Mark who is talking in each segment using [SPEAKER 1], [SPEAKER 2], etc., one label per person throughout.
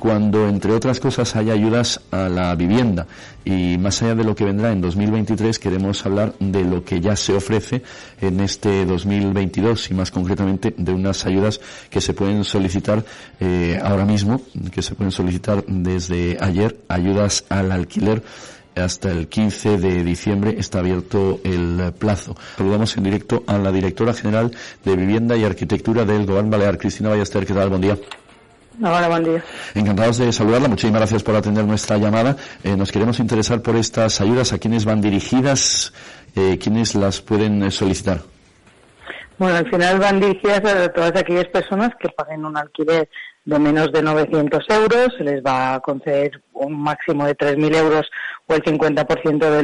[SPEAKER 1] cuando, entre otras cosas, hay ayudas a la vivienda. Y más allá de lo que vendrá en 2023, queremos hablar de lo que ya se ofrece en este 2022 y más concretamente de unas ayudas que se pueden solicitar ahora mismo, que se pueden solicitar desde ayer, ayudas al alquiler. Hasta el 15 de diciembre está abierto el plazo. Saludamos en directo a la directora general de Vivienda y Arquitectura del Govern Balear, Cristina Ballester. ¿Qué tal? Buen día.
[SPEAKER 2] Hola, buen día.
[SPEAKER 1] Encantados de saludarla. Muchísimas gracias por atender nuestra llamada. Nos queremos interesar por estas ayudas. ¿A quiénes van dirigidas? ¿Quiénes las pueden solicitar?
[SPEAKER 2] Bueno, al final van dirigidas a todas aquellas personas que paguen un alquiler de menos de 900 euros. Se les va a conceder un máximo de 3.000 euros o el 50% de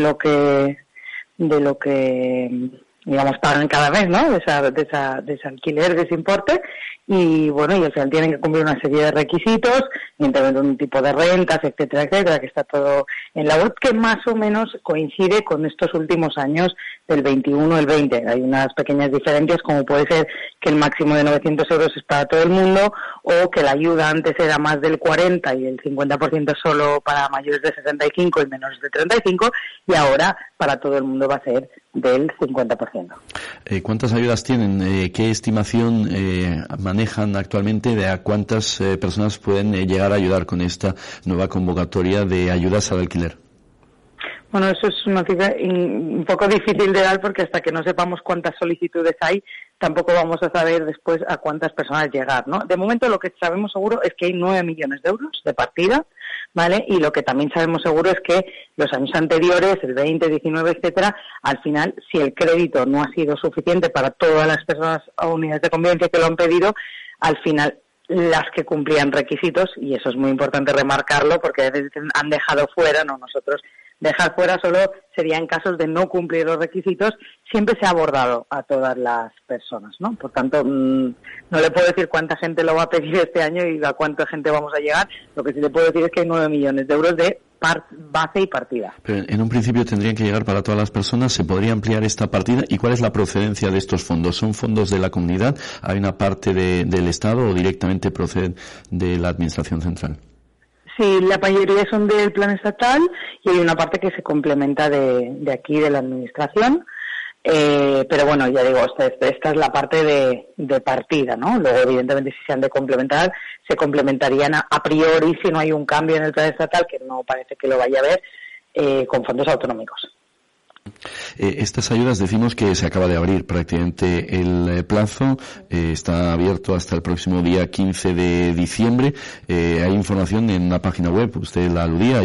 [SPEAKER 2] lo que digamos pagan cada mes, ¿no? De ese alquiler, de ese importe. Y bueno, y al final tienen que cumplir una serie de requisitos, tener un tipo de rentas, etcétera, etcétera, que está todo en la web, que más o menos coincide con estos últimos años del 21 el 20. Hay unas pequeñas diferencias, como puede ser que el máximo de 900 euros es para todo el mundo, o que la ayuda antes era más del 40 y el 50% solo para mayores de 65 y menores de 35, y ahora para todo el mundo va a ser del 50%.
[SPEAKER 1] ¿Cuántas ayudas tienen? ¿Qué estimación manejan actualmente de a cuántas personas pueden llegar a ayudar con esta nueva convocatoria de ayudas al alquiler?
[SPEAKER 2] Bueno, eso es una cifra un poco difícil de dar porque hasta que no sepamos cuántas solicitudes hay, tampoco vamos a saber después a cuántas personas llegar, ¿no? De momento lo que sabemos seguro es que hay 9 millones de euros de partida, ¿vale? Y lo que también sabemos seguro es que los años anteriores, el 20, 19, etcétera, al final, si el crédito no ha sido suficiente para todas las personas o unidades de convivencia que lo han pedido, al final las que cumplían requisitos, y eso es muy importante remarcarlo porque a veces han dejado fuera, no nosotros, dejar fuera solo sería en casos de no cumplir los requisitos, siempre se ha abordado a todas las personas, ¿no? Por tanto, no le puedo decir cuánta gente lo va a pedir este año y a cuánta gente vamos a llegar. Lo que sí le puedo decir es que hay 9 millones de euros de base y partida.
[SPEAKER 1] Pero en un principio tendrían que llegar para todas las personas. ¿Se podría ampliar esta partida? ¿Y cuál es la procedencia de estos fondos? ¿Son fondos de la comunidad? ¿Hay una parte del Estado o directamente proceden de la Administración Central?
[SPEAKER 2] Sí, la mayoría son del plan estatal y hay una parte que se complementa de aquí, de la administración. Pero bueno, ya digo, esta es la parte de partida, ¿no? Luego, evidentemente, si se han de complementar, se complementarían a priori si no hay un cambio en el plan estatal, que no parece que lo vaya a haber, con fondos autonómicos.
[SPEAKER 1] Estas ayudas decimos que se acaba de abrir prácticamente el plazo, está abierto hasta el próximo día 15 de diciembre. Hay información en una página web, usted la aludía,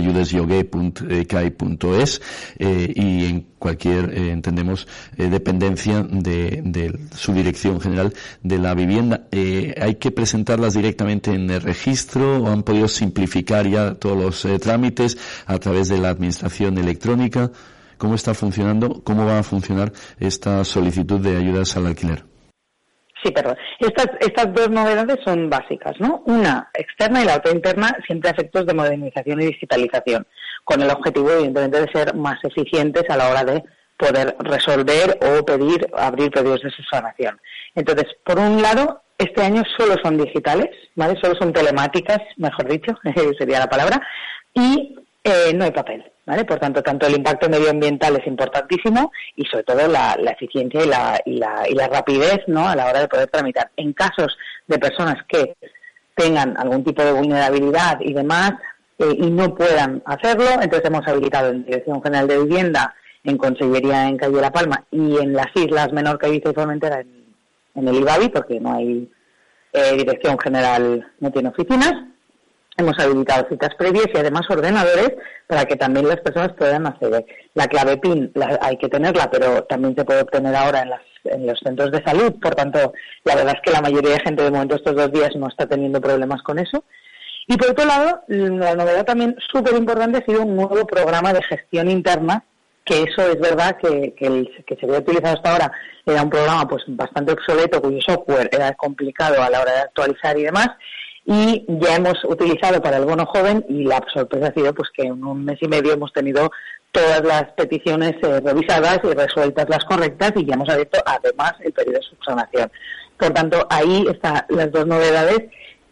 [SPEAKER 1] ayudesyogué.cai.es, y en cualquier, entendemos, dependencia de su dirección general de la vivienda. ¿Hay que presentarlas directamente en el registro o han podido simplificar ya todos los trámites a través de la administración electrónica? ¿Cómo está funcionando? ¿Cómo va a funcionar esta solicitud de ayudas al alquiler?
[SPEAKER 2] Sí, perdón. Estas dos novedades son básicas, ¿no? Una externa y la otra interna, siempre a efectos de modernización y digitalización, con el objetivo, evidentemente, de ser más eficientes a la hora de poder resolver o abrir pedidos de subsanación. Entonces, por un lado, este año solo son digitales, ¿vale? Solo son telemáticas, mejor dicho, sería la palabra, y no hay papel, ¿vale? Por tanto, el impacto medioambiental es importantísimo y sobre todo la eficiencia y la rapidez, ¿no? A la hora de poder tramitar. En casos de personas que tengan algún tipo de vulnerabilidad y demás y no puedan hacerlo, entonces hemos habilitado en Dirección General de Vivienda, en Consellería en Calle La Palma y en las Islas Menorca, Ibiza y Formentera en el IBABI, porque no hay Dirección General, no tiene oficinas. Hemos habilitado citas previas y además ordenadores para que también las personas puedan acceder. La clave PIN hay que tenerla, pero también se puede obtener ahora en los centros de salud. Por tanto, la verdad es que la mayoría de gente de momento estos 2 días no está teniendo problemas con eso. Y por otro lado, la novedad también súper importante ha sido un nuevo programa de gestión interna, que eso es verdad que se había utilizado hasta ahora era un programa pues bastante obsoleto, cuyo software era complicado a la hora de actualizar y demás. Y ya hemos utilizado para el bono joven y la sorpresa ha sido pues que en un mes y medio hemos tenido todas las peticiones revisadas y resueltas las correctas y ya hemos abierto además el periodo de subsanación. Por tanto, ahí están las dos novedades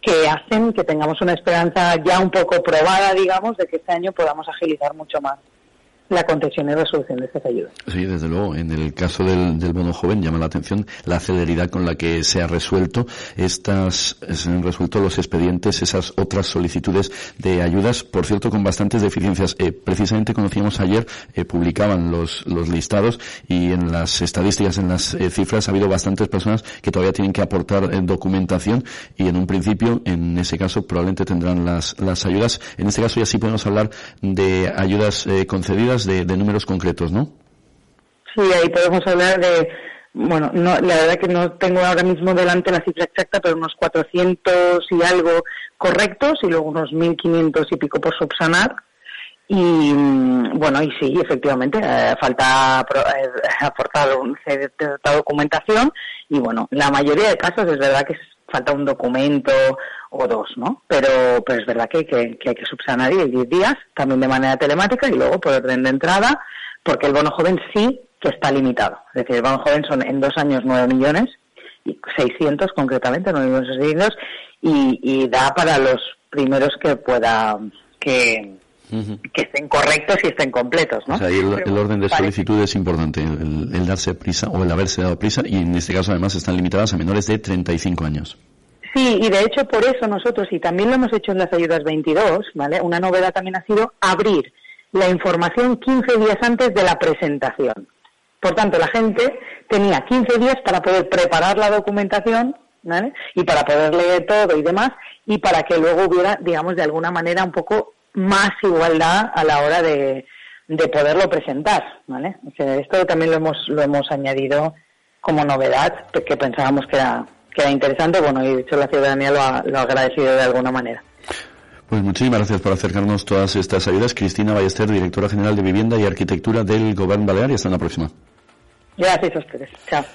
[SPEAKER 2] que hacen que tengamos una esperanza ya un poco probada, digamos, de que este año podamos agilizar mucho más la concesión y resolución de estas ayudas.
[SPEAKER 1] Sí, desde luego. En el caso del bono joven llama la atención la celeridad con la que se han resuelto los expedientes, esas otras solicitudes de ayudas, por cierto, con bastantes deficiencias. Precisamente conocíamos ayer, publicaban los listados y en las estadísticas, en las cifras, ha habido bastantes personas que todavía tienen que aportar documentación y en un principio, en ese caso, probablemente tendrán las ayudas. En este caso ya sí podemos hablar de ayudas concedidas, de números concretos, ¿no?
[SPEAKER 2] Sí, ahí podemos hablar de, bueno, no, la verdad que no tengo ahora mismo delante la cifra exacta, pero unos 400 y algo correctos y luego unos 1.500 y pico por subsanar. Y bueno, y sí, efectivamente, falta aportar cierta documentación y bueno, la mayoría de casos es verdad que falta un documento o dos, ¿no? Pero es verdad que hay que subsanar y 10 días, también de manera telemática y luego por orden de entrada, porque el bono joven sí que está limitado. Es decir, el bono joven son en 2 años 9 millones, y 600 concretamente, 9 millones 600, y da para los primeros que pueda, que estén correctos y estén completos, ¿no?
[SPEAKER 1] O sea, ahí el orden de solicitud es importante, el darse prisa o el haberse dado prisa, y en este caso además están limitadas a menores de 35 años.
[SPEAKER 2] Sí, y de hecho por eso nosotros, y también lo hemos hecho en las ayudas 22, ¿vale? Una novedad también ha sido abrir la información 15 días antes de la presentación. Por tanto, la gente tenía 15 días para poder preparar la documentación, ¿vale? Y para poder leer todo y demás, y para que luego hubiera, digamos, de alguna manera un poco más igualdad a la hora de poderlo presentar, ¿vale? O sea, esto también lo hemos añadido como novedad, que pensábamos que era interesante, bueno, y de hecho la ciudadanía lo ha agradecido de alguna manera.
[SPEAKER 1] Pues muchísimas gracias por acercarnos todas estas ayudas. Cristina Ballester, directora general de Vivienda y Arquitectura del Govern Balear, y hasta la próxima.
[SPEAKER 2] Gracias a ustedes. Chao.